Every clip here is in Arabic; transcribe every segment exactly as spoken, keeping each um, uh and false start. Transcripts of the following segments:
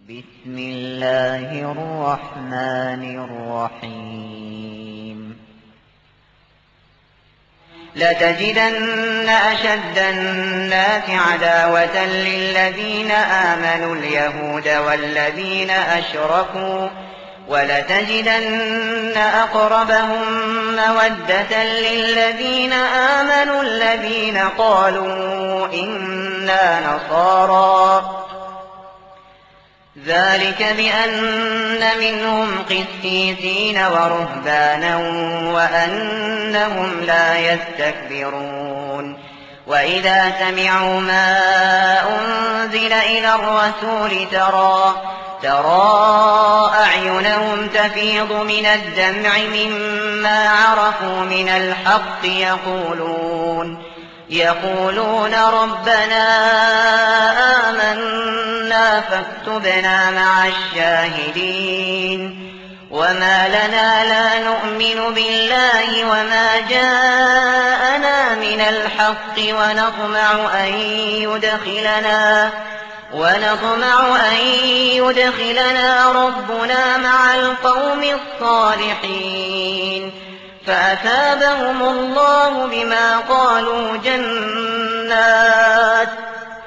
بسم الله الرحمن الرحيم لتجدن أشد الناس عداوة للذين آمنوا اليهود والذين أشركوا ولتجدن أقربهم مودة للذين آمنوا الذين قالوا إنا نصارى ذلك بأن منهم قسيسين ورهبانا وأنهم لا يستكبرون وإذا سمعوا ما أنزل إلى الرسول ترى ترى أعينهم تفيض من الدمع مما عرفوا من الحق يقولون يقولون ربنا آمنا فاكتبنا مع الشاهدين وما لنا لا نؤمن بالله وما جاءنا من الحق ونطمع أن يدخلنا ونطمع أن يدخلنا ربنا مع القوم الصالحين فأثابهم الله بما قالوا جنات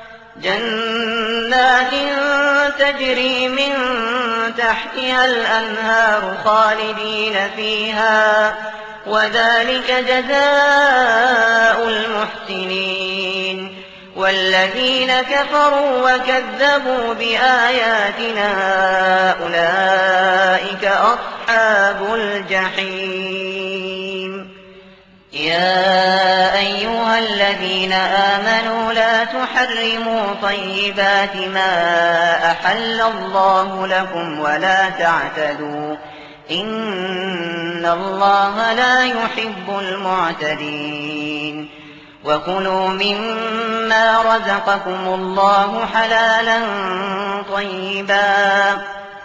جنات تجري من تحتها الأنهار خالدين فيها وذلك جزاء المحسنين والذين كفروا وكذبوا بآياتنا أولئك أصحاب الجحيم يا أيها الذين آمنوا لا تحرموا طيبات ما أحل الله لكم ولا تعتدوا إن الله لا يحب المعتدين وكلوا مما رزقكم الله حلالا طيبا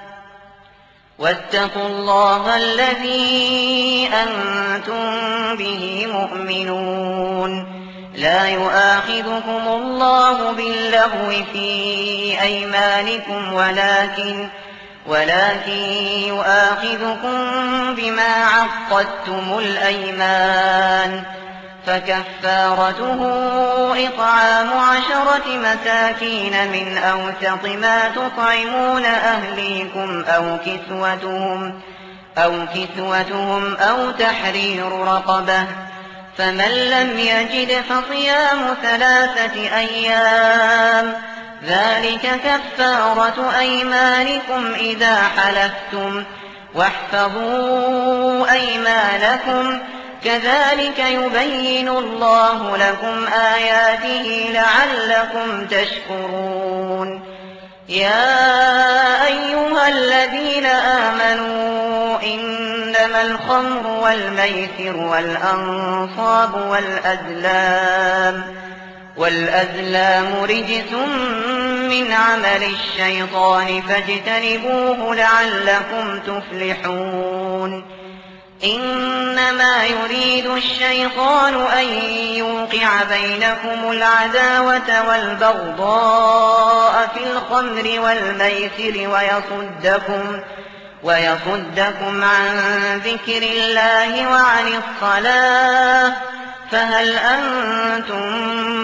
واتقوا الله الذي أنتم به مؤمنون لا يؤاخذكم الله باللغو في أيمانكم ولكن ولكن يؤاخذكم بما عقدتم الأيمان فكفارته إطعام عشرة مساكين من أوسط ما تطعمون أهليكم أو كسوتهم أو كسوتهم أو تحرير رقبة فمن لم يجد فصيام ثلاثة أيام ذلك كفارة أيمانكم إذا حلفتم واحفظوا أيمانكم كذلك يبين الله لكم آياته لعلكم تشكرون يا أيها الذين آمنوا إنما الخمر والميسر والأنصاب والأزلام والأزلام رجس من عمل الشيطان فاجتنبوه لعلكم تفلحون إنما يريد الشيطان أن يوقع بينكم العداوة والبغضاء في الخمر والميسر ويصدكم, ويصدكم عن ذكر الله وعن الصلاة فهل أنتم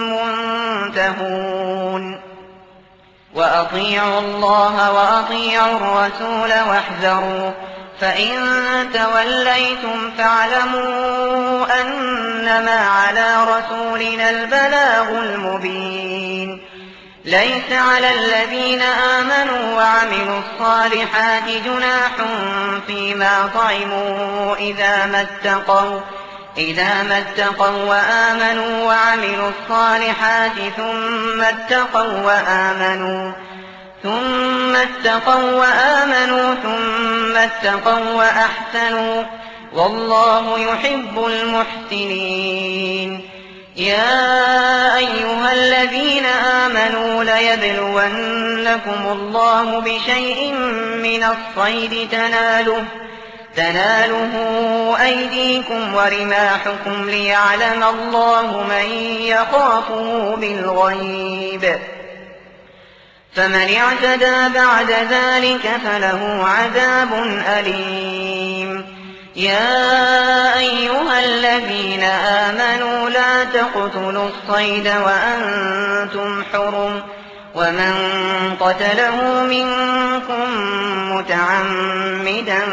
منتهون وأطيعوا الله وأطيعوا الرسول واحذروا فإن توليتم فاعلموا أنما على رسولنا البلاغ المبين ليس على الذين آمنوا وعملوا الصالحات جناح فيما طعموا إذا ما اتقوا إذا ما اتقوا وآمنوا وعملوا الصالحات ثم اتقوا وآمنوا ثم اتقوا وآمنوا ثم اتقوا وأحسنوا والله يحب المحسنين يا أيها الذين آمنوا ليبلونكم الله بشيء من الصيد تناله تناله أيديكم ورماحكم ليعلم الله من يخافه بالغيب فمن اعتدى بعد ذلك فله عذاب أليم. يا أيها الذين آمنوا لا تقتلوا الصيد وأنتم حرم، ومن قتله منكم متعمدا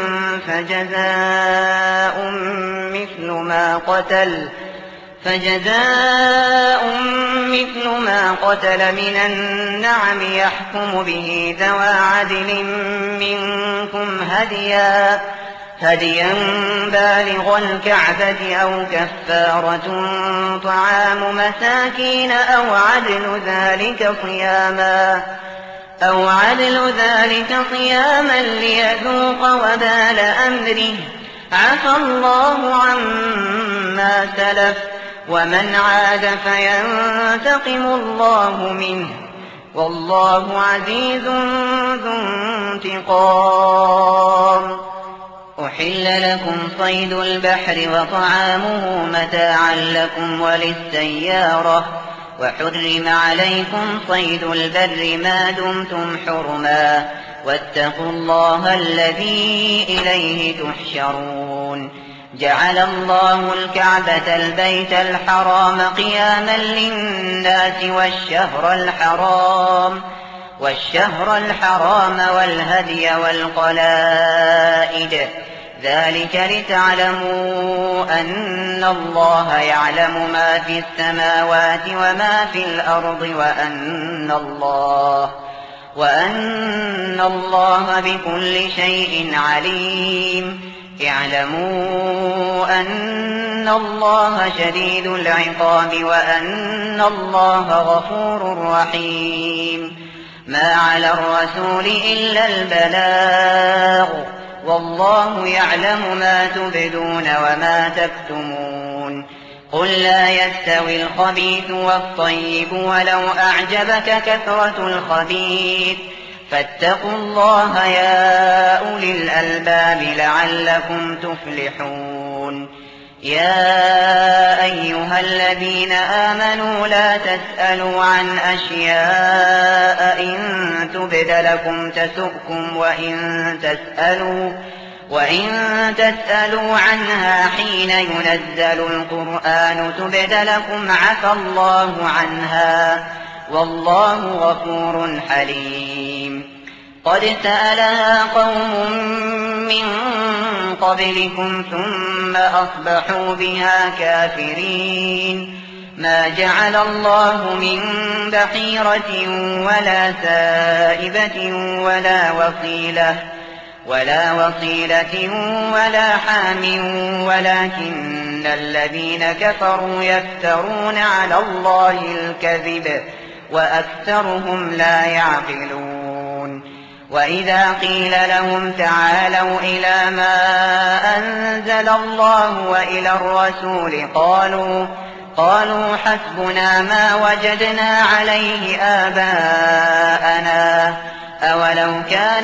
فجزاء مثل ما قتل فجزاء مثل ما قتل من النعم يحكم به ذوى عدل منكم هديا هديا بالغ الكعبة أو كفارة طعام مساكين أو عدل ذلك صياما أو عدل ذلك صياما ليذوق وبال أمره، عفى الله عما سلف، ومن عاد فينتقم الله منه، والله عزيز ذو انتقام. أحل لكم صيد البحر وطعامه متاعا لكم وللسيارة، وحرم عليكم صيد البر ما دمتم حرما، واتقوا الله الذي إليه تحشرون. جعل الله الكعبة البيت الحرام قياما للناس والشهر الحرام والشهر الحرام والهدي والقلائد، ذلك لتعلموا أن الله يعلم ما في السماوات وما في الأرض، وأن الله وأن الله بكل شيء عليم. اعلموا أن الله شديد العقاب وأن الله غفور رحيم. ما على الرسول إلا البلاغ، والله يعلم ما تبدون وما تكتمون. قل لا يستوي الخبيث والطيب ولو أعجبك كثرة الخبيث، فاتقوا الله يا أولي الألباب لعلكم تفلحون. يا أيها الذين آمنوا لا تسألوا عن أشياء إن تبد لكم تسؤكم، وإن تسألوا وإن تسألوا عنها حين ينزل القرآن تبد لكم عفى الله عنها، والله غفور حليم. قد سألها قوم من قبلكم ثم أصبحوا بها كافرين. ما جعل الله من بحيرة ولا سائبة ولا وصيلة ولا وصيلة ولا حام، ولكن الذين كفروا يفترون على الله الكذب وأكثرهم لا يعقلون. وإذا قيل لهم تعالوا إلى ما أنزل الله وإلى الرسول قالوا قالوا حسبنا ما وجدنا عليه آباءنا، أولو كان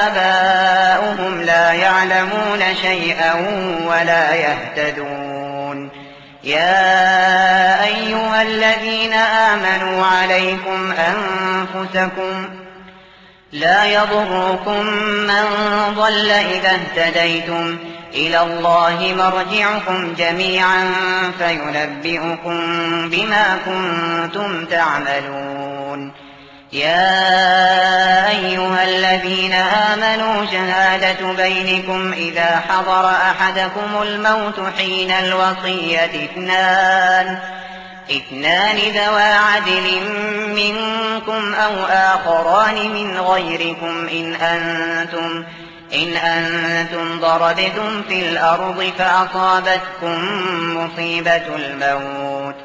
آباؤهم لا يعلمون شيئا ولا يهتدون. يا أيها الذين آمنوا عليكم أنفسكم لا يضركم من ضل إذا اهتديتم، إلى الله مرجعكم جميعا فينبئكم بما كنتم تعملون. يا أيها الذين آمنوا شهادة بينكم إذا حضر أحدكم الموت حين الوصية اثنان اثنان ذوى عدل منكم أو آخران من غيركم إن أنتم إن أنتم ضربتم في الأرض فأصابتكم مصيبة الموت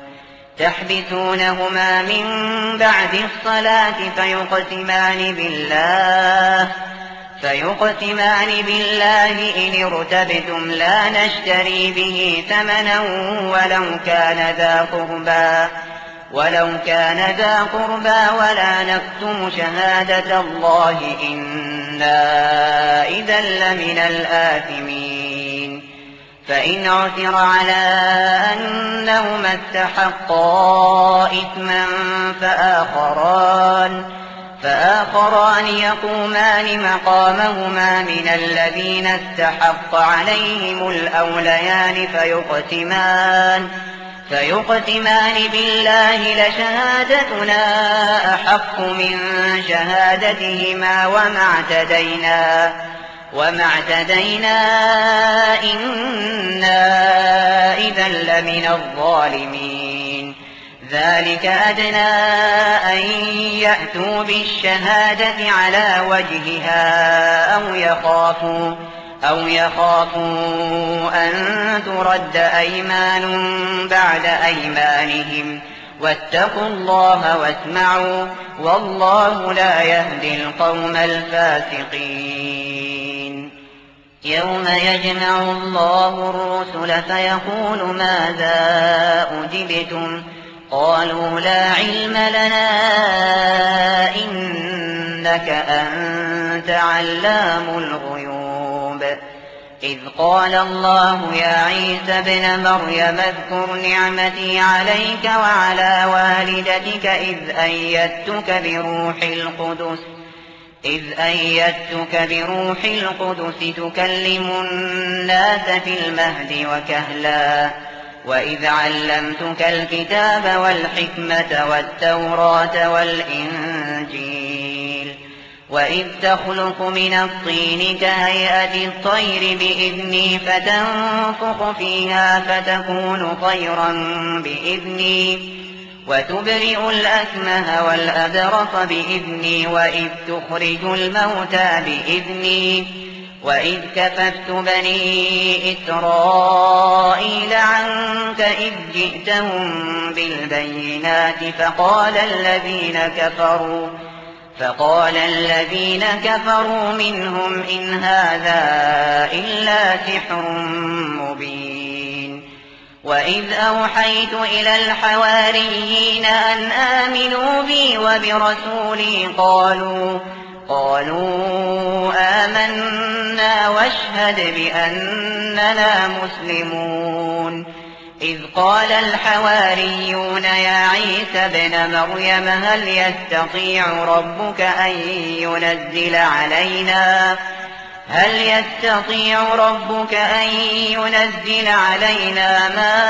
تحبسونهما من بعد الصلاة فيقسمان بالله فيقسمان بالله إن ارتبتم لا نشتري به ثمنا ولو كان ذا قربى ولو كان ذا قربى ولا نكتم شهادة الله إنا إذا لمن الآثمين. فإن عثر على أنهما استحقا إثما فآخران فآخران يقومان مقامهما من الذين استحق عليهم الأوليان فيقسمان, فيقسمان بالله لشهادتنا أحق من شهادتهما وما اعتدينا, وما اعتدينا إنا إذا لمن الظالمين. ذلك أدنى أن يأتوا بالشهادة على وجهها أو يخافوا, أو يخافوا أن ترد أيمان بعد أيمانهم واتقوا الله واسمعوا والله لا يهدي القوم الفاسقين. يوم يجمع الله الرسل فيقول ماذا أجبتم قالوا لا علم لنا إنك أنت علام الغيوب. إذ قال الله يا عيسى ابن مريم اذكر نعمتي عليك وعلى والدتك إذ أيدتك بروح القدس إذ أيدتك بروح القدس تكلم الناس في المهد وكهلا وإذ علمتك الكتاب والحكمة والتوراة والإنجيل وإذ تخلق من الطين كهيئة الطير بإذني فتنفخ فيها فتكون طيرا بإذني وتبرئ الأكمه والأبرص بإذني وإذ تخرج الموتى بإذني وإذ كففت بني إسرائيل عنك إذ جئتهم بالبينات فقال الذين كفروا فقال الذين كفروا منهم إن هذا إلا سحر مبين. وإذ أوحيت إلى الحواريين أن آمنوا بي وبرسولي قالوا قالوا آمنا واشهد بأننا مسلمون. إذ قال الحواريون يا عيسى ابن مريم هل يستطيع ربك أن ينزل علينا هل يستطيع ربك أن ينزل علينا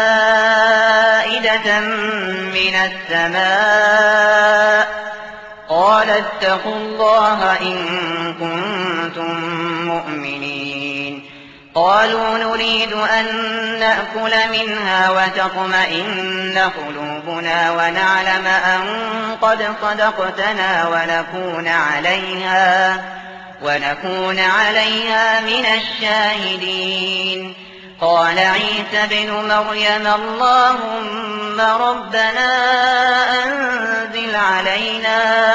مائدة من السماء قال اتقوا الله إن كنتم مؤمنين. قالوا نريد أن نأكل منها وتطمئن قلوبنا ونعلم أن قد صدقتنا ونكون عليها ونكون عليها من الشاهدين. قال عيسى ابن مريم اللهم ربنا أنزل علينا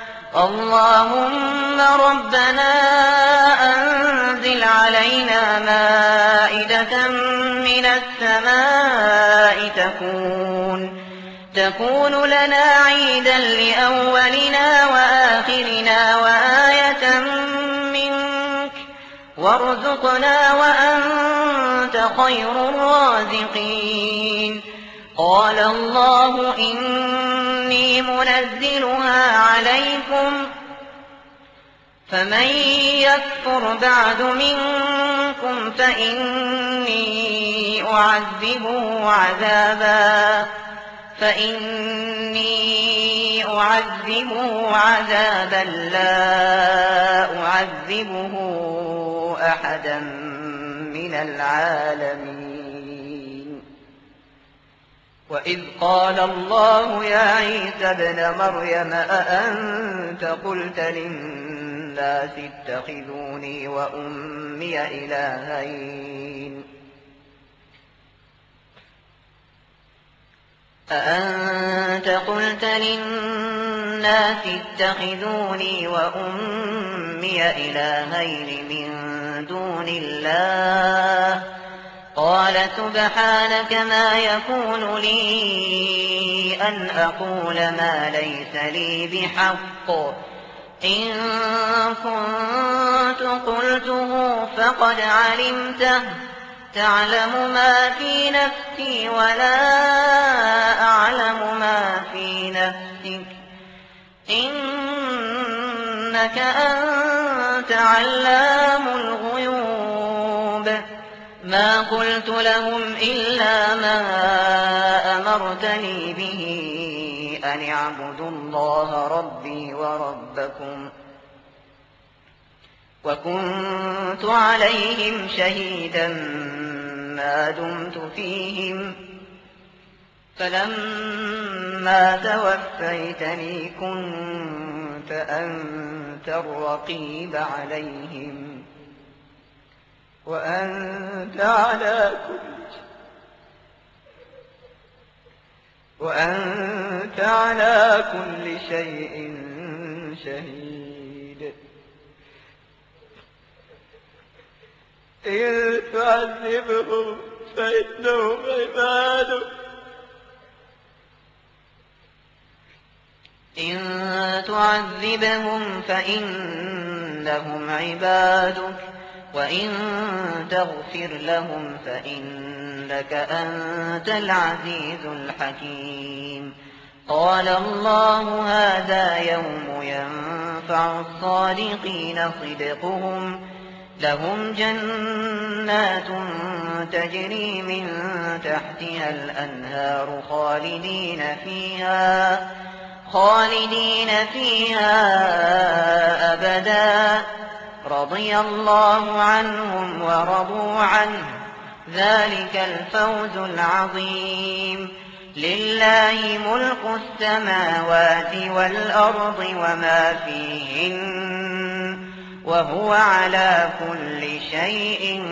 اللهم ربنا أنزل علينا مائدة من السماء تكون تكون لنا عيدا لأولنا وآخرنا وآية منك وارزقنا وأنت خير الرازقين. قال الله إني منزلها عليكم فمن يكفر بعد منكم فإني أعذبه عذابا فإني أعذبه عذابا لا أعذبه أحدا من العالمين. وإذ قال الله يا عيسى ابن مريم أأنت قلت للناس اتخذوني وأمي إلهين أأنت قلت للناس اتخذوني وأمي إلهين من دون الله قال سبحانك ما يكون لي أن أقول ما ليس لي بحق إن كنت قلته فقد علمته تعلم ما في نفسي ولا أعلم ما في نفسك إن إنك أنت علام الغيوب ما قلت لهم إلا ما أمرتني به أن اعبدوا الله ربي وربكم وكنت عليهم شهيدا ما دمت فيهم فلما توفيتني كنت أنت الرقيب عليهم وأنت على كل وأنت على كل شيء شهيد إن تعذبهم فإنهم عبادك إن تعذبهم فإنهم عبادك وإن تغفر لهم فإنك أنت العزيز الحكيم قال الله هذا يوم ينفع الصادقين صدقهم لهم جنات تجري من تحتها الأنهار خالدين فيها خالدين فيها أبدا رضي الله عنهم ورضوا عنه ذلك الفوز العظيم لله ملك السماوات والأرض وما فيهن وهو على كل شيء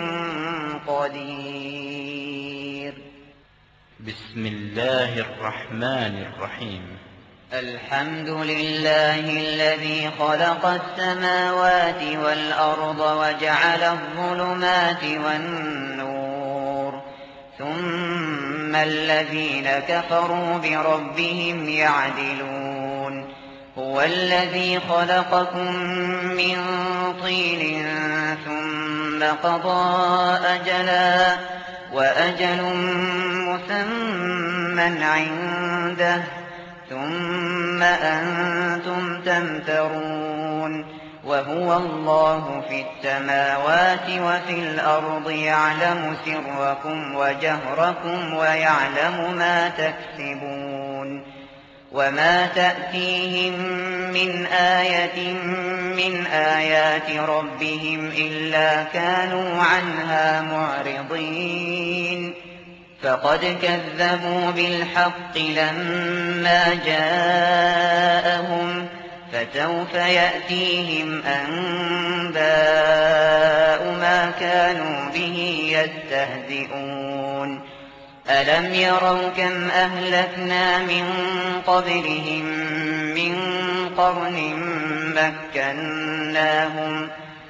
قدير بسم الله الرحمن الرحيم الحمد لله الذي خلق السماوات والأرض وجعل الظلمات والنور ثم الذين كفروا بربهم يعدلون هو الذي خلقكم من طين ثم قضى أجلا وأجل مسمى عنده ثم أنتم تمترون وهو الله في السماوات وفي الأرض يعلم سركم وجهركم ويعلم ما تكسبون وما تأتيهم من آية من آيات ربهم إلا كانوا عنها معرضين فقد كذبوا بالحق لما جاءهم فسوف يأتيهم أنباء ما كانوا به يستهزئون ألم يروا كم أهلكنا من قبلهم من قرن مكناهم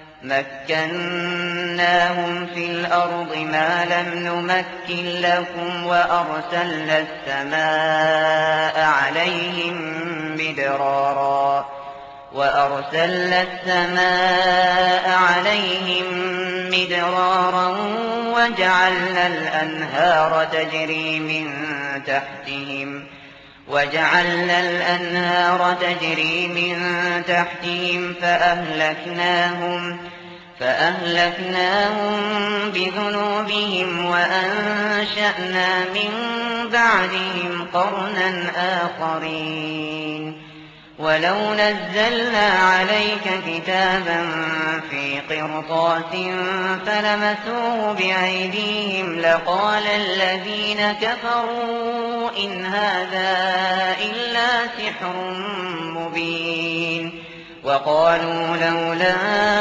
مكناهم في الأرض ما لم نمكن لكم وأرسلنا السماء عليهم مدرارا وأرسلنا السماء عليهم مدرارا وجعلنا الأنهار تجري من تحتهم وجعلنا الأنهار تجري من تحتهم فأهلكناهم فأهلكناهم بذنوبهم وأنشأنا من بعدهم قرنا آخرين ولو نزلنا عليك كتابا في قرطاس فلمسوه بأيديهم لقال الذين كفروا إن هذا إلا سحر مبين وقالوا لولا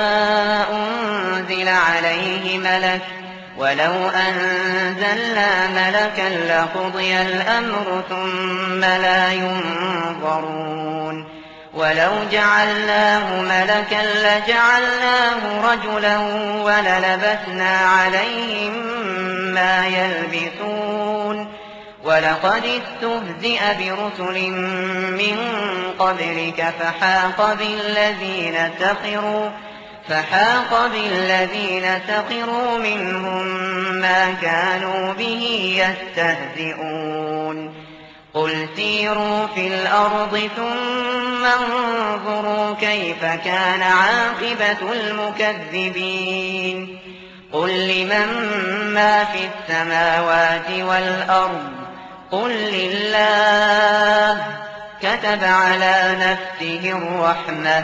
أنزل عليه ملك ولو أنزلنا ملكا لقضي الأمر ثم لا ينظرون ولو جعلناه ملكا لجعلناه رجلا وللبسنا عليهم ما يلبسون ولقد استهزئ برسل من قبلك فحاق بالذين سخروا فحاق بالذين سخروا منهم ما كانوا به يستهزئون قل سيروا في الأرض ثم انظروا كيف كان عاقبة المكذبين قل لمن ما في السماوات والأرض قل لله كتب على نفسه الرحمة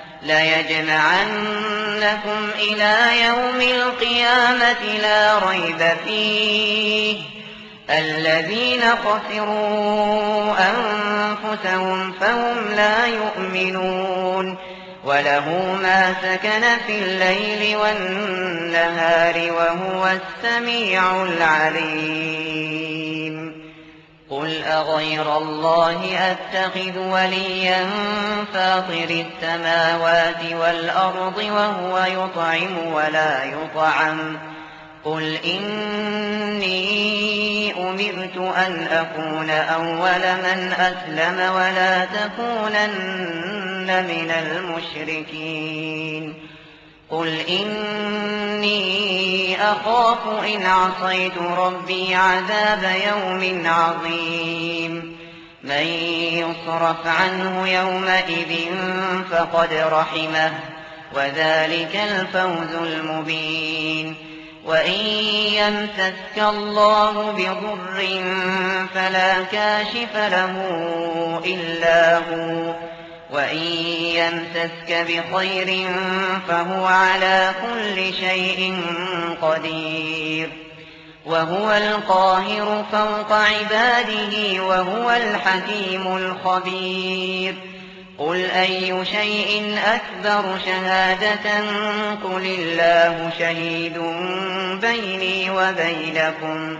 ليجمعنكم إلى يوم القيامة لا ريب فيه الذين خسروا أنفسهم فهم لا يؤمنون وله ما سكن في الليل والنهار وهو السميع العليم قل أغير الله أتخذ وليا فاطر السماوات والأرض وهو يطعم ولا يطعم قل إني أمرت أن أكون أول من أسلم ولا تكونن من المشركين قل إني أخاف إن عصيت ربي عذاب يوم عظيم من يصرف عنه يومئذ فقد رحمه وذلك الفوز المبين وإن يمسسك الله بضر فلا كاشف له إلا هو وإن يمسسك بخير فهو على كل شيء قدير وهو القاهر فوق عباده وهو الحكيم الخبير قل أي شيء أكبر شهادة قل الله شهيد بيني وبينكم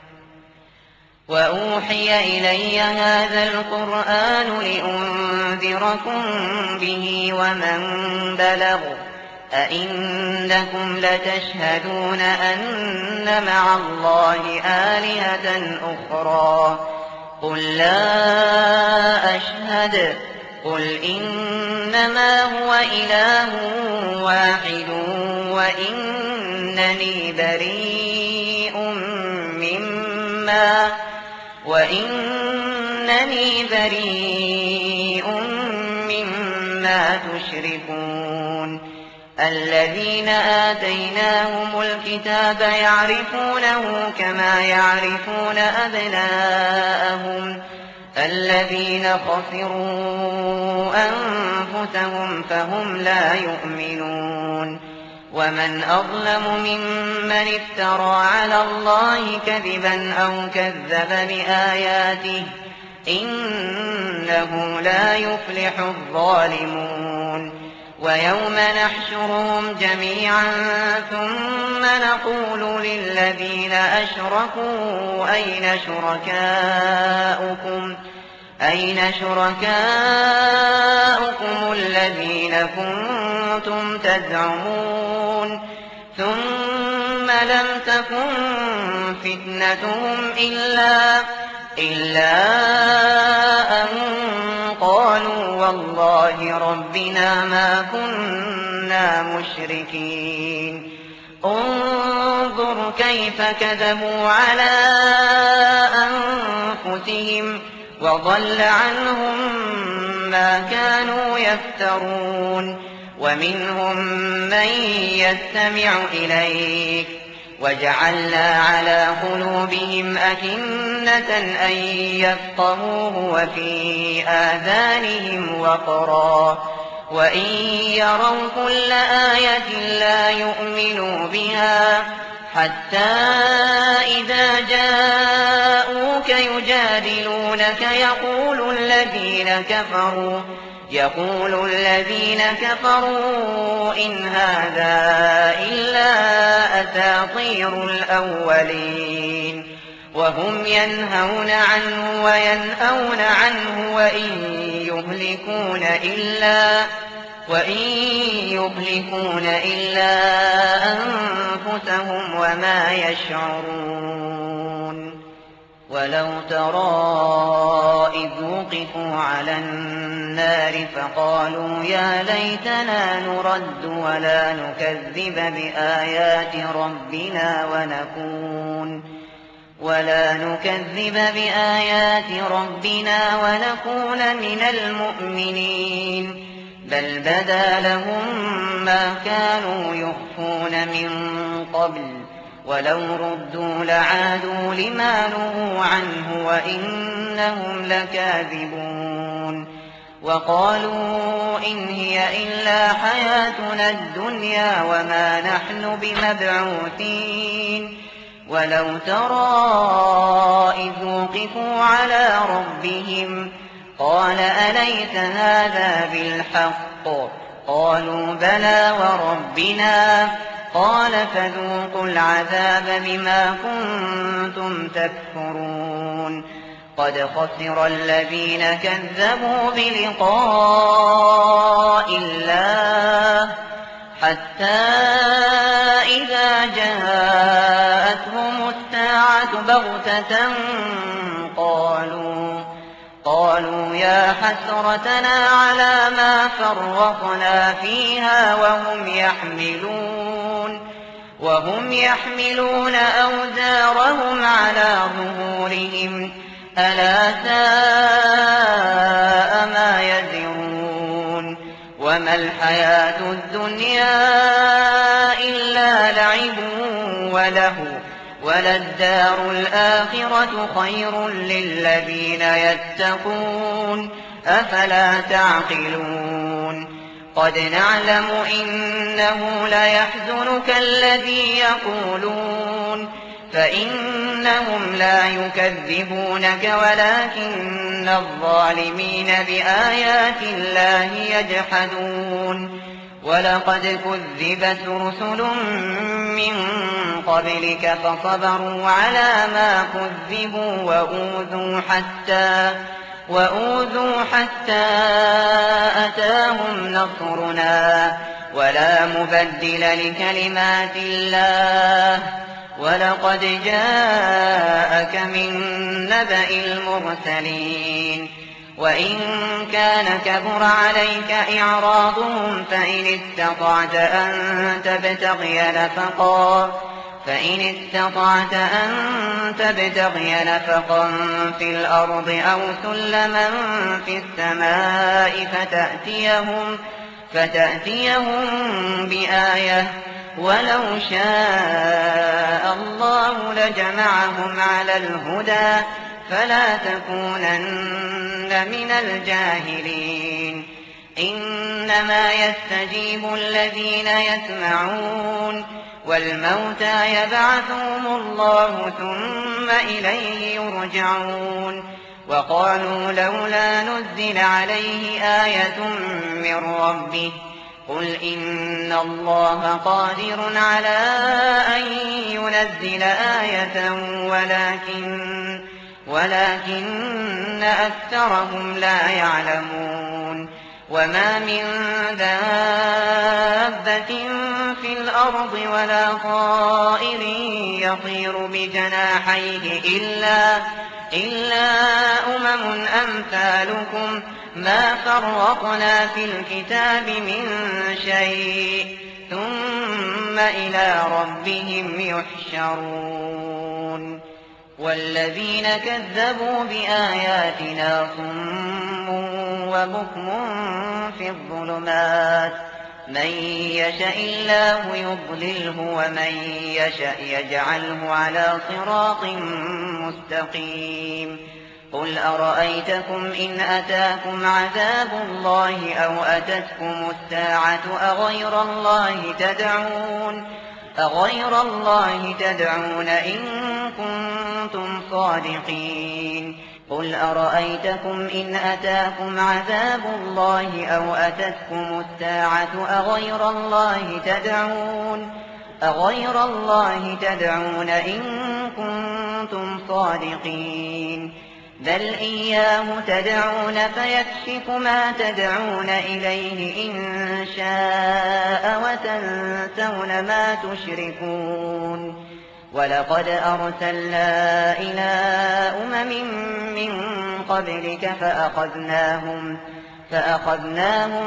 وأوحي إلي هذا القرآن لأنذركم به ومن بلغ أئنكم لتشهدون أن مع الله آلهة أخرى قل لا أشهد قل إنما هو إله واحد وإنني بريء مما وإنني بريء مما تشركون الذين آتيناهم الكتاب يعرفونه كما يعرفون أبناءهم الذين خسروا أنفسهم فهم لا يؤمنون ومن أظلم ممن افترى على الله كذبا أو كذب بآياته إنه لا يفلح الظالمون ويوم نحشرهم جميعا ثم نقول للذين أشركوا أين شركاؤكم أين شركاؤكم الذين كنتم تزعمون ثم لم تكن فتنتهم إلا إلا أن قالوا والله ربنا ما كنا مشركين انظر كيف كذبوا على أنفسهم وضل عنهم ما كانوا يفترون ومنهم من يستمع إليك وجعلنا على قلوبهم أكنة أن يفقهوه وفي آذانهم وقرا وإن يروا كل آية لا يؤمنوا بها حتى إذا جاءوك يجادلونك يقول الذين كفروا يقول الذين كفروا إن هذا إلا أساطير الأولين وهم ينهون عنه وينأون عنه وإن يهلكون إلا وإن يهلكون إلا أنفسهم وما يشعرون ولو ترى إذ وقفوا على النار فقالوا يا ليتنا نرد ولا نكذب بآيات ربنا ونكون ولا نكذب بآيات ربنا ونكون من المؤمنين بل بدا لهم ما كانوا يخفون من قبل ولو ردوا لعادوا لما نهوا عنه وإنهم لكاذبون وقالوا إن هي إلا حياتنا الدنيا وما نحن بمبعوثين ولو ترى إذ وقفوا على ربهم قال أليس هذا بالحق قالوا بلى وربنا قال فذوقوا العذاب بما كنتم تكفرون قد خسر الذين كذبوا بلقاء الله حتى إذا جاءتهم الساعة بغتة قالوا قالوا يا حسرتنا على ما فرطنا فيها وهم يحملون وهم يحملون أوزارهم على ظهورهم ألا ساء ما يزرون وما الحياة الدنيا إلا لعب وله وللدار الآخرة خير للذين يتقون أفلا تعقلون قد نعلم إنه ليحزنك الذي يقولون فإنهم لا يكذبونك ولكن الظالمين بآيات الله يجحدون ولقد كذبت رسل من قبلك فصبروا على ما كذبوا وأوذوا حتى وأوذوا حتى أتاهم نصرنا ولا مبدل لكلمات الله ولقد جاءك من نبأ المرسلين وإن كان كبر عليك إعراضهم فإن استطعت أن تبتغي نفقا فإن استطعت أن تبتغي نفقا في الأرض أو سلما في السماء فتأتيهم فتأتيهم بآية ولو شاء الله لجمعهم على الهدى فلا تكونن من الجاهلين إنما يستجيب الذين يسمعون والموتى يبعثهم الله ثم إليه يرجعون وقالوا لولا نزل عليه آية من ربه قل إن الله قادر على أن ينزل آية ولكن ولكن أكثرهم لا يعلمون وما من دابة في الأرض ولا طائر يطير بجناحيه إلا إلا أمم أمثالكم ما فرطنا في الكتاب من شيء ثم إلى ربهم يحشرون والذين كذبوا بآياتنا صم وبكم في الظلمات من يشاء الله يضلله ومن يشاء يجعله على صراط مستقيم قل أرأيتكم إن أتاكم عذاب الله أو أتتكم الساعة أغير الله تدعون أغير الله تدعون إن كنتم صادقين قل أرأيتكم إن أتاكم عذاب الله أو أتتكم الساعة أغير الله تدعون أغير الله تدعون إن كنتم صادقين بل إياه تدعون فيكشف ما تدعون إليه إن شاء وتنسون ما تشركون ولقد أرسلنا إلى أمم من قبلك فأخذناهم فأخذناهم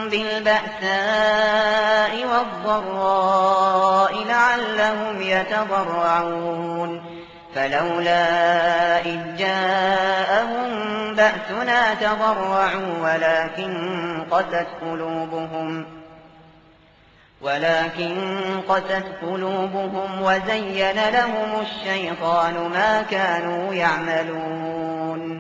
بالبأساء والضراء لعلهم يتضرعون فلولا إذ جاءهم بأسنا تضرعوا ولكن قست قلوبهم ولكن قست قلوبهم وزين لهم الشيطان ما كانوا يعملون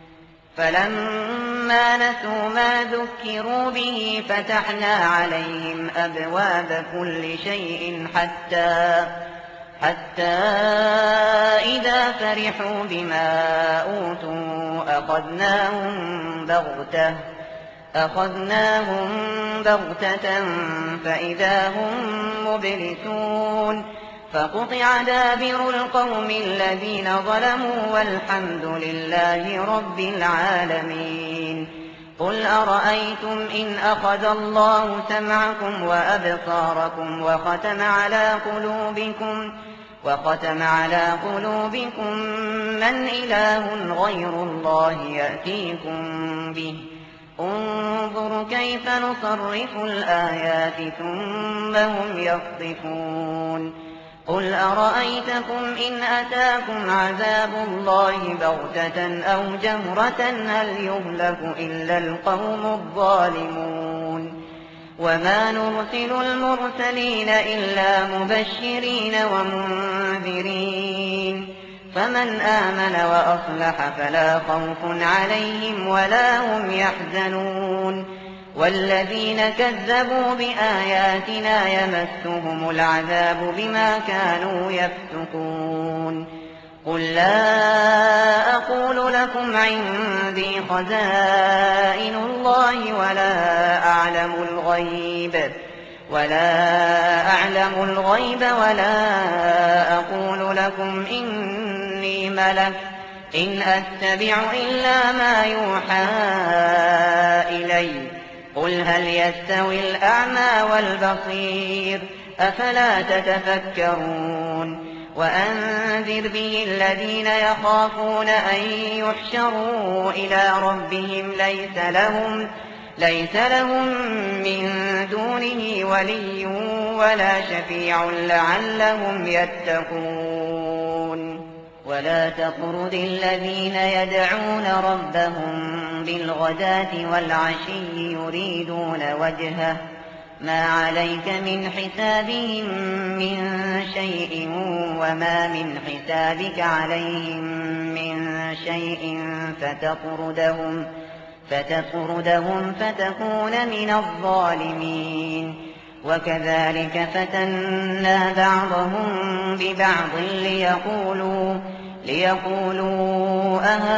فلما نسوا ما ذكروا به فتحنا عليهم أبواب كل شيء حتى حتى إذا فرحوا بما أوتوا أخذناهم بغتة أخذناهم بغتة فإذا هم مبلسون فقطع دابر القوم الذين ظلموا والحمد لله رب العالمين قل أرأيتم إن أخذ الله سمعكم وأبصاركم وختم على قلوبكم وختم على قلوبكم من إله غير الله يأتيكم به انظر كيف نصرف الآيات ثم هم يصدفون قل أرأيتكم إن أتاكم عذاب الله بغتة أو جهرة هل يهلك إلا القوم الظالمون وما نرسل المرسلين إلا مبشرين ومنذرين فمن آمن وأصلح فلا خوف عليهم ولا هم يحزنون والذين كذبوا بآياتنا يمسهم العذاب بما كانوا يفسقون قل لا أقول لكم عندي خزائن الله ولا أعلم الغيب ولا أعلم الغيب ولا أقول لكم إني ملك إن أتبع إلا ما يوحى إلي قل هل يستوي الأعمى والبصير أفلا تتفكرون وأنذر به الذين يخافون أن يحشروا إلى ربهم ليس لهم ليس لهم من دونه ولي ولا شفيع لعلهم يتقون ولا تطرد الذين يدعون ربهم بالغداة والعشي يريدون وجهه ما عليك من حسابهم من شيء وما من حسابك عليهم من شيء فتطردهم فتطردهم فتكون من الظالمين وكذلك فتنا بعضهم ببعض ليقولوا ليقولوا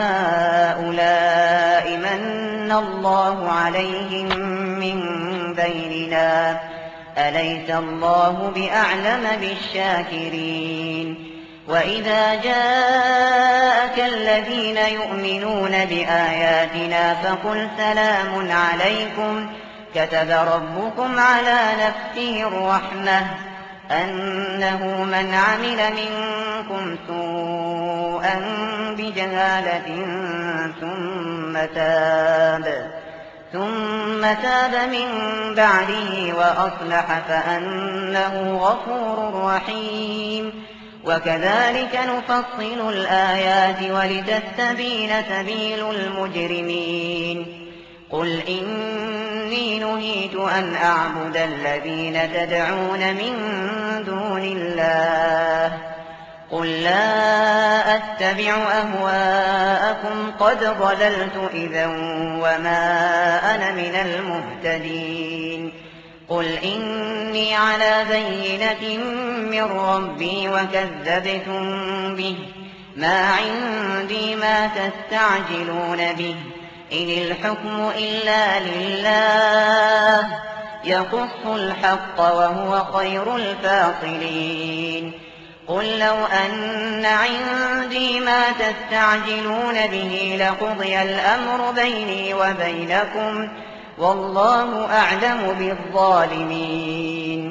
أهؤلاء من الله عليهم من بيننا أليس الله بأعلم بالشاكرين وإذا جاءك الذين يؤمنون بآياتنا فقل سلام عليكم كتب ربكم على نفسه الرحمة أنه من عمل منكم سوءا بجهالة ثم تاب ثم تاب من بعده وأصلح فأنه غفور رحيم وكذلك نفصل الآيات ولتستبين سبيل المجرمين قل إني نهيت أن أعبد الذين تدعون من دون الله قل لا أتبع أهواءكم قد ضللت إذا وما أنا من المهتدين قل إني على بينة من ربي وكذبتم به ما عندي ما تستعجلون به إن الحكم إلا لله يقص الحق وهو خير الفاصلين قل لو أن عندي ما تستعجلون به لقضي الأمر بيني وبينكم والله أعلم بالظالمين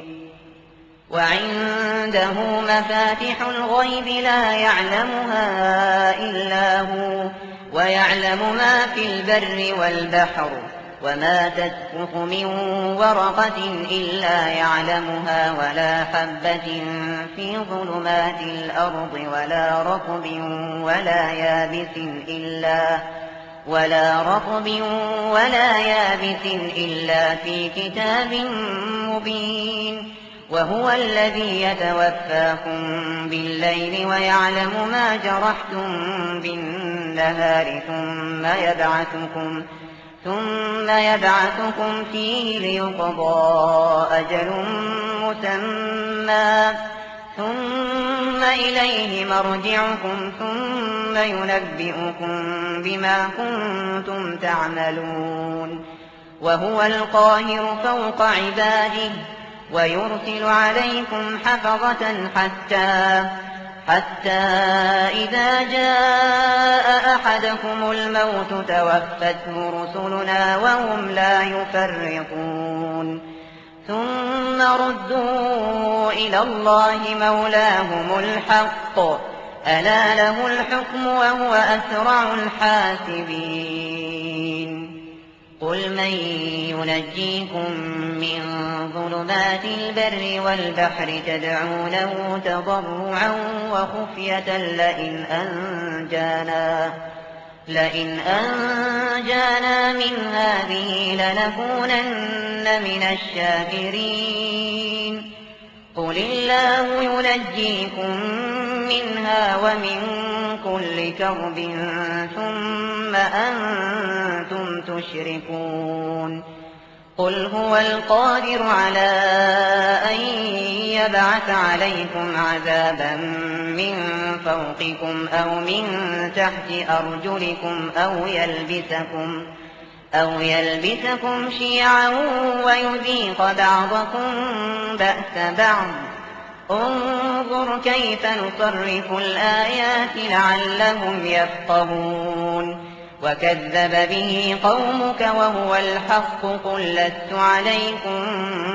وعنده مفاتح الغيب لا يعلمها إلا هو ويعلم ما في البر والبحر وما تسقط من ورقة إلا يعلمها ولا حبة في ظلمات الأرض ولا رطب ولا يابس إلا ولا رطب ولا يابس إلا في كتاب مبين وهو الذي يتوفاكم بالليل ويعلم ما جرحتم بالنهار ثم يبعثكم ثم يبعثكم فيه ليقضى أجل مسمى ثم إليه مرجعكم ثم ينبئكم بما كنتم تعملون وهو القاهر فوق عباده ويرسل عليكم حفظة حتى حتى إذا جاء أحدكم الموت توفته رسلنا وهم لا يفرطون ثم ردوا إلى الله مولاهم الحق ألا له الحكم وهو أسرع الحاسبين قل من ينجيكم من ظلمات البر والبحر تدعونه تضرعا وخفية لئن أنجانا لئن أنجانا من هذه لنكونن من الشاكرين قل الله ينجيكم منها ومن كل كرب ثم أنتم تشركون قل هو القادر على أن يبعث عليكم عذابا من فوقكم أو من تحت أرجلكم أو يلبسكم أو يلبسكم شيعا ويذيق بعضكم بأس بعض انظر كيف نصرف الآيات لعلهم يفقهون وكذب به قومك وهو الحق قل لست عليكم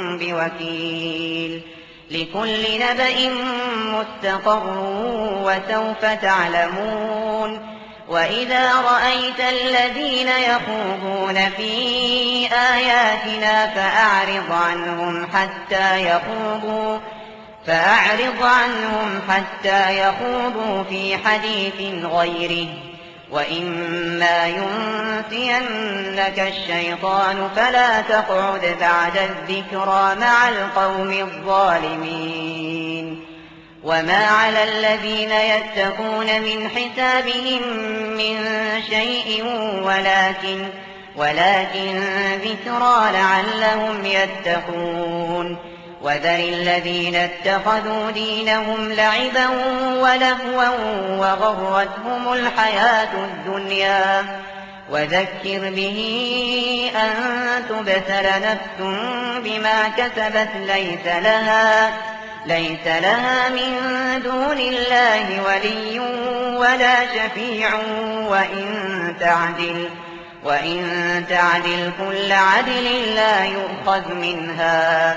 بوكيل لكل نبأ مستقر وسوف تعلمون وإذا رأيت الذين يخوضون في آياتنا فأعرض عنهم حتى يخوضوا فأعرض عنهم حتى يخوضوا في حديث غيره وإما ينسينك الشيطان فلا تقعد بعد الذكرى مع القوم الظالمين وما على الذين يتقون من حسابهم من شيء ولكن ولكن ذكرى لعلهم يتقون وذر الذين اتخذوا دينهم لعبا ولهوا وغرتهم الحياة الدنيا وذكر به أن تبتل نفس بما كسبت ليس لها ليس لها من دون الله ولي ولا شفيع وإن تعدل وإن تعدل كل عدل لا يؤخذ منها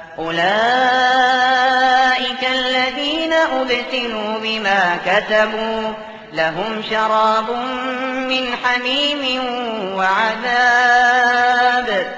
أولئك الذين أبتلوا بما كسبوا لهم شراب من حميم وعذاب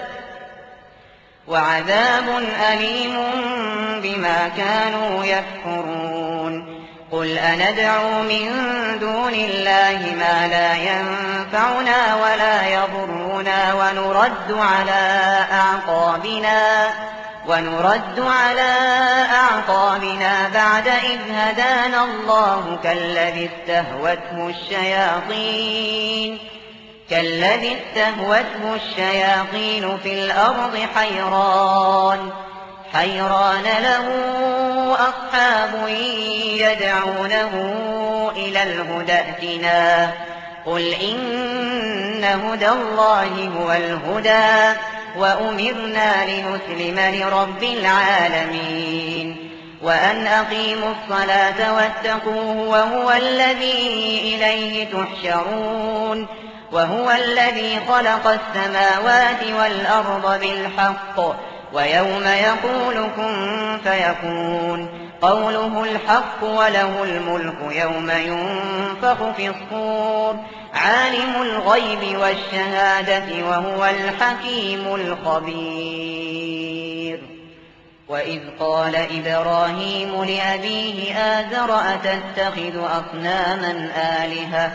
وعذاب أليم بما كانوا يكفرون قل أندعو من دون الله ما لا ينفعنا ولا يضرنا ونرد على أعقابنا ونرد على أعقابنا بعد إذ هدانا الله كالذي استهوته الشياطين كالذي استهوته الشياطين في الأرض حيران حيران له أصحاب يدعونه إلى الهدى ائتنا قل إن هدى الله هو الهدى وأمرنا لنسلم لرب العالمين وأن أقيموا الصلاة واتقوه وهو الذي إليه تحشرون وهو الذي خلق السماوات والأرض بالحق ويوم يقول كن فيكون قوله الحق وله الملك يوم ينفخ في الصور عالم الغيب والشهادة وهو الحكيم الخبير. وإذ قال إبراهيم لأبيه آزر أتتخذ أصناما آلهة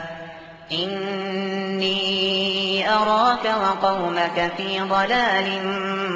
إني أراك وقومك في ضلال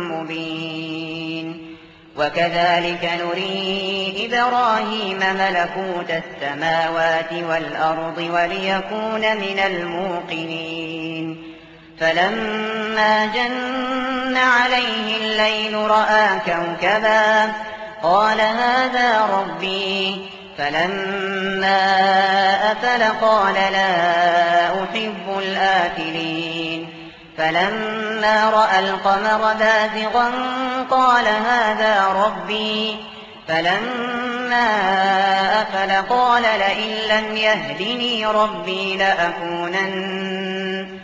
مبين. وكذلك نري إبراهيم ملكوت السماوات والأرض وليكون من الموقنين. فلما جن عليه الليل رأى كوكبا قال هذا ربي فلما أفل قال لا أحب الآفلين. فلما رأى القمر بازغا قال هذا ربي فلما أفل قال لئن لم يهدني ربي لأكونن,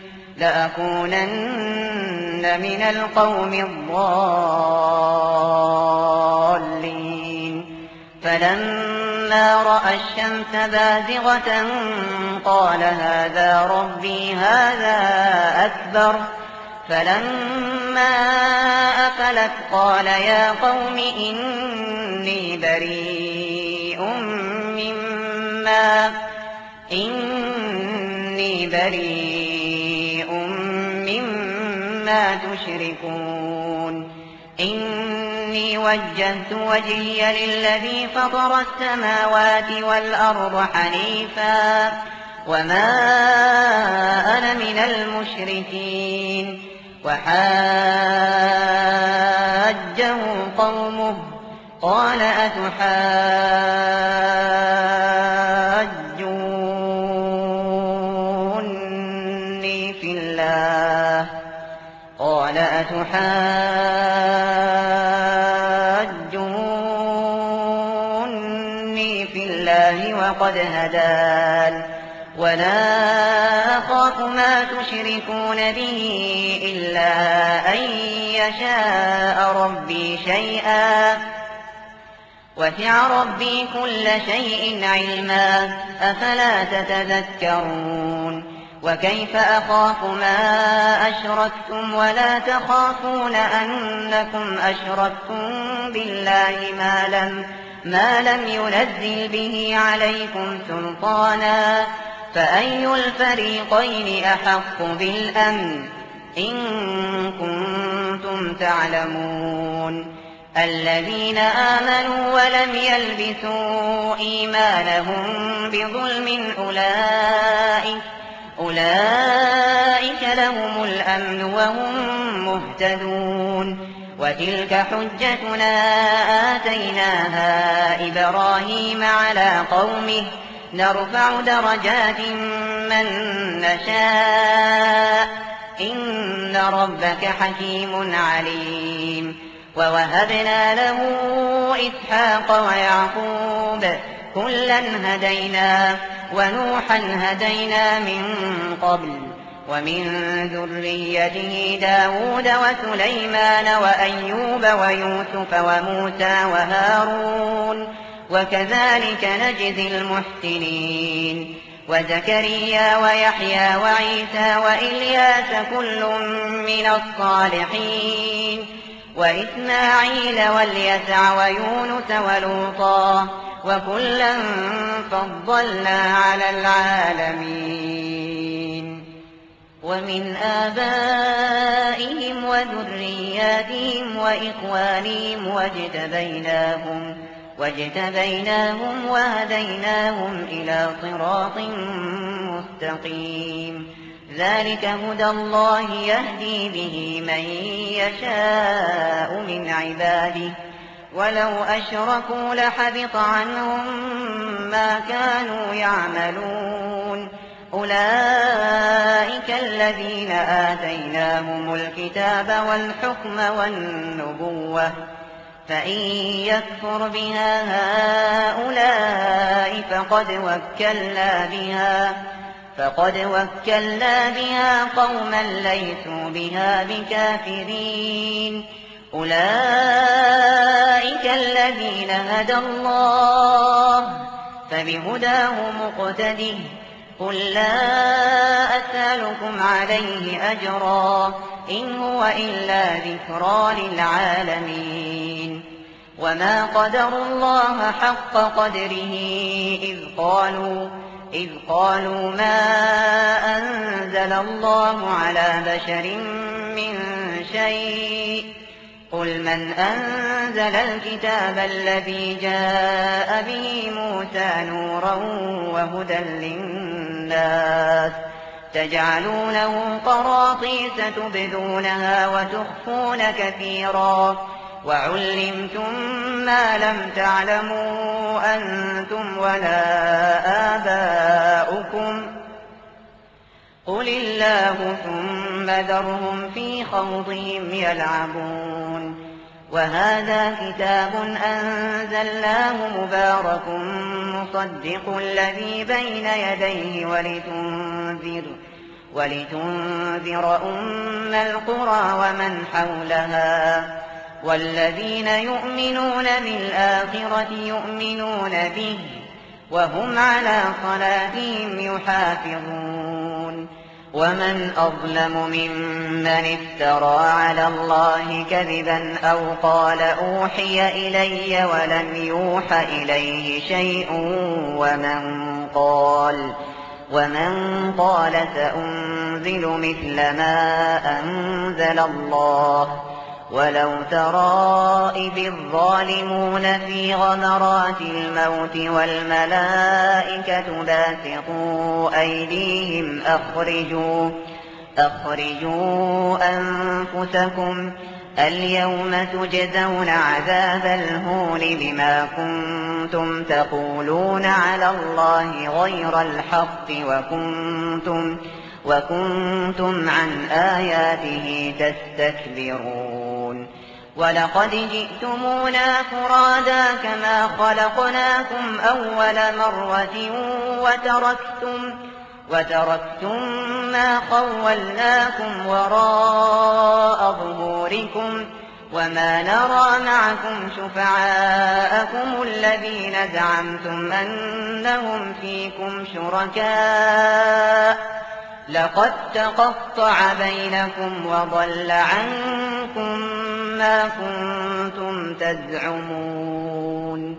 لأكونن من القوم الضالين. فلما رأى الشمس بازغة قال هذا ربي هذا أكبر. فلما أفلت قال يا قوم إني بريء مما إني بريء مما تشركون إني وجهت وجهي للذي فطر السماوات والأرض حنيفا وما أنا من المشركين. وحاجه قومه قال أتحاجوني في الله قال أتحاجوني في الله وقد هدان ولا أخاف ما تشركون به إلا أن يشاء ربي شيئا وسع ربي كل شيء علما أفلا تتذكرون. وكيف أخاف ما أشركتم ولا تخافون أنكم أشركتم بالله ما لم, ما لم ينزل به عليكم سلطانا فأي الفريقين أحق بالأمن إن كنتم تعلمون. الذين آمنوا ولم يلبسوا إيمانهم بظلم أولئك, أولئك لهم الأمن وهم مهتدون. وتلك حجتنا آتيناها إبراهيم على قومه نرفع درجات من نشاء إن ربك حكيم عليم. ووهبنا له إسحاق ويعقوب كلا هدينا ونوحا هدينا من قبل ومن ذريته داود وسليمان وأيوب ويوسف وموسى وهارون وكذلك نجزي المحسنين. وزكريا ويحيى وعيسى وإلياس كل من الصالحين وإسماعيل واليسع ويونس ولوطا وكلا فضلنا على العالمين. ومن آبائهم وذرياتهم وإخوانهم واجتبيناهم واجتبيناهم وهديناهم إلى صراط مستقيم. ذلك هدى الله يهدي به من يشاء من عباده ولو أشركوا لحبط عنهم ما كانوا يعملون. أولئك الذين آتيناهم الكتاب والحكم والنبوة فإن يكفر بها هؤلاء فقد وكلنا بها فقد وكلنا بها قوما ليسوا بها بكافرين. أولئك الذين هدى الله فبهداه مقتده قل لا أسألكم عليه أجرا إن هو إلا ذكرى للعالمين وما قدروا الله حق قدره إذ قالوا إذ قالوا ما أنزل الله على بشر من شيء قل من أنزل الكتاب الذي جاء به موسى نورا وهدى للناس تجعلونه قراطيس تبدونها وتخفون كثيرا وعلمتم ما لم تعلموا أنتم ولا آباؤكم قل الله ثم ذرهم في خوضهم يلعبون وهذا كتاب أنزلناه مبارك مصدق الذي بين يديه ولتنذر ولتنذر أم القرى ومن حولها والذين يؤمنون بالآخرة يؤمنون به وهم على صلاتهم يحافظون ومن أظلم ممن افترى على الله كذبا أو قال أوحي إلي ولم يوح إليه شيء ومن قال ومن قال سأنزل مثل ما أنزل الله ولو ترى إذ الظالمون في غمرات الموت والملائكة باسطوا أيديهم أخرجوا أخرجوا أنفسكم اليوم تجزون عذاب الهون بما كنتم تقولون على الله غير الحق وكنتم وكنتم عن آياته تستكبرون ولقد جئتمونا فرادا كما خلقناكم أول مرة وتركتم وتركتم ما خولناكم وراء ظهوركم وما نرى معكم شفعاءكم الذين زعمتم أنهم فيكم شركاء لقد تقطع بينكم وضل عنكم ما كنتم تزعمون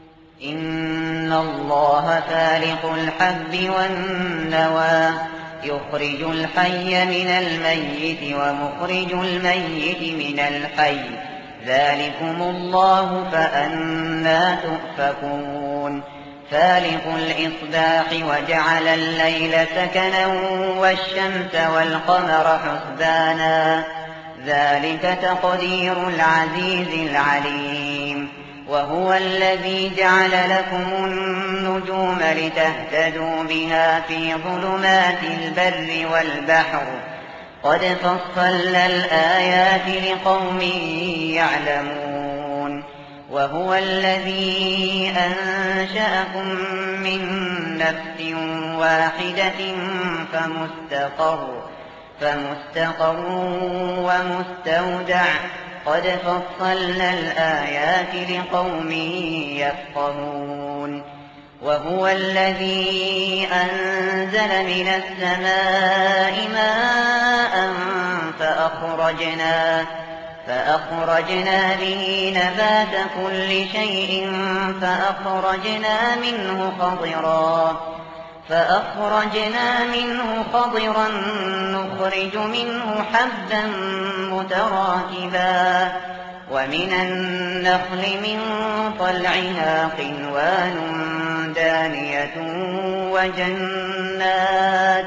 إن الله فالق الحب والنوى يخرج الحي من الميت ومخرج الميت من الحي ذلكم الله فأنى تؤفكون فالق الإصباح وجعل الليل سكنا والشمس والقمر حسبانا ذلك تقدير العزيز العليم وهو الذي جعل لكم النجوم لتهتدوا بها في ظلمات البر والبحر قد فصلنا الآيات لقوم يعلمون وهو الذي أنشأكم من نفس واحدة فمستقر فمستقر ومستودع قد فصلنا الآيات لقوم يفقهون وهو الذي أنزل من السماء ماء فأخرجنا فأخرجنا به نبات كل شيء فأخرجنا منه خضرا فأخرجنا منه خضرا نخرج منه حبا متراكبا ومن النخل من طلعها قنوان دانية وجنات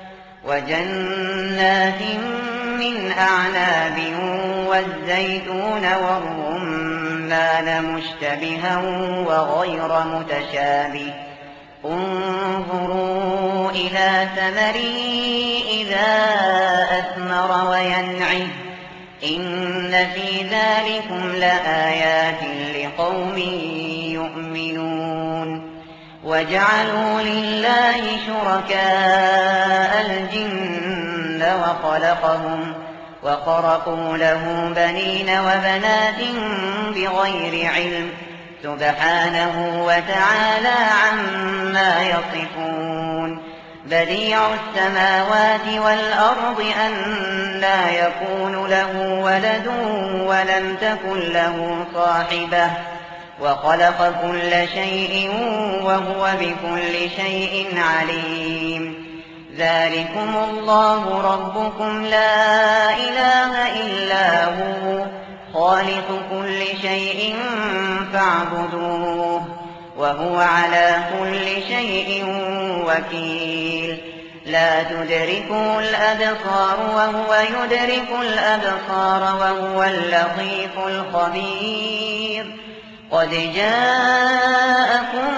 وجنات من أعناب والزيتون والرمان مشتبها وغير متشابه انظروا إلى ثمره إذا أثمر وينعه إن في ذلكم لآيات لقوم يؤمنون وجعلوا لله شركاء الجن وخلقهم وخرقوا له بنين وبنات بغير علم سبحانه وتعالى عما يصفون بديع السماوات والأرض أنى يكون له ولد ولم تكن له صاحبة وخلق كل شيء وهو بكل شيء عليم ذلكم الله ربكم لا إله إلا هو خالق كل شيء فاعبدوه وهو على كل شيء وكيل لا تدركه الأبصار وهو يدرك الأبصار وهو اللطيف الخبير قد جاءكم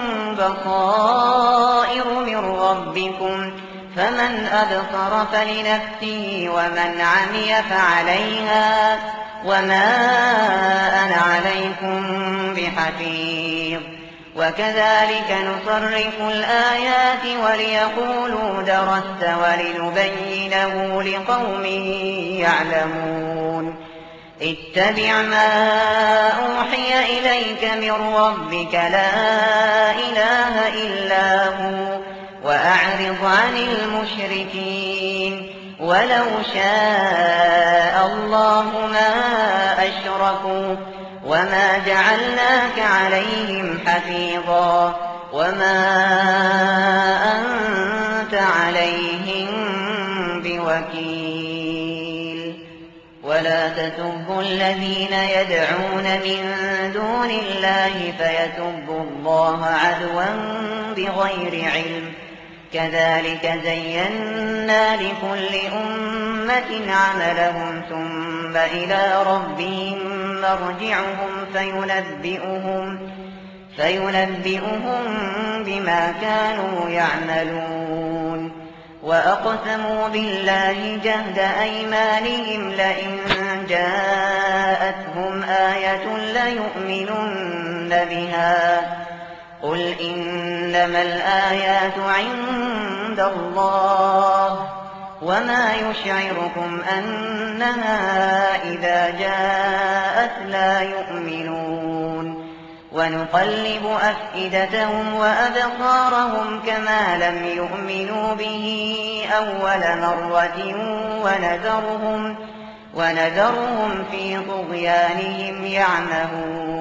بصائر من ربكم فمن أبصر فلنفسه ومن عمي فعليها وما أنا عليكم بحفيظ وكذلك نصرف الآيات وليقولوا درست ولنبينه لقوم يعلمون اتبع ما أوحي إليك من ربك لا إله إلا هو وأعرض عن المشركين ولو شاء الله ما أشركوا وما جعلناك عليهم حفيظا وما أنت عليهم بوكيل ولا تسبوا الذين يدعون من دون الله فيسبوا الله عدوا بغير علم كذلك زينا لكل أمة عملهم ثم إلى ربهم مرجعهم فينبئهم, فينبئهم بما كانوا يعملون وأقسموا بالله جهد أيمانهم لئن جاءتهم آية ليؤمنن بها قل إنما الآيات عند الله وما يشعركم أنها إذا جاءت لا يؤمنون ونقلب أفئدتهم وأبصارهم كما لم يؤمنوا به أول مرة ونذرهم, ونذرهم في طغيانهم يعمهون